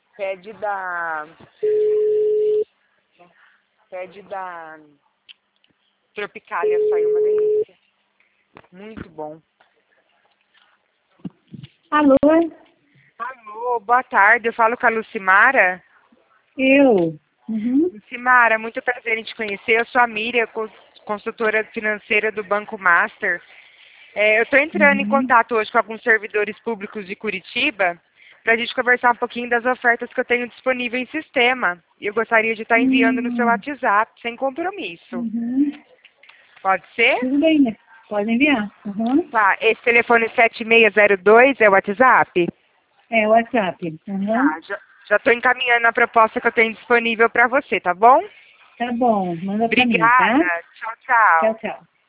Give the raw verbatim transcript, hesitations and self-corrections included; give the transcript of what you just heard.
Pede da... Pede da... Tropicália, saiu uma delícia. Muito bom. Alô? Alô, boa tarde. Eu falo com a Lucimara. Eu? Uhum. Lucimara, muito prazer em te conhecer. Eu sou a Miriam, cons- consultora financeira do Banco Master. É, eu estou entrando em Uhum. contato hoje com alguns servidores públicos de Curitiba para a gente conversar um pouquinho das ofertas que eu tenho disponível em sistema. E eu gostaria de estar enviando no seu Hum, WhatsApp, sem compromisso. uhum. Pode ser? Tudo bem, né? Pode enviar. Uhum. Tá, esse telefone sete seis zero dois é o WhatsApp? É o WhatsApp. Uhum. Tá, já estou encaminhando a proposta que eu tenho disponível para você, tá bom? Tá bom, manda pra mim, tá? Obrigada. Tchau, tchau. Tchau, tchau.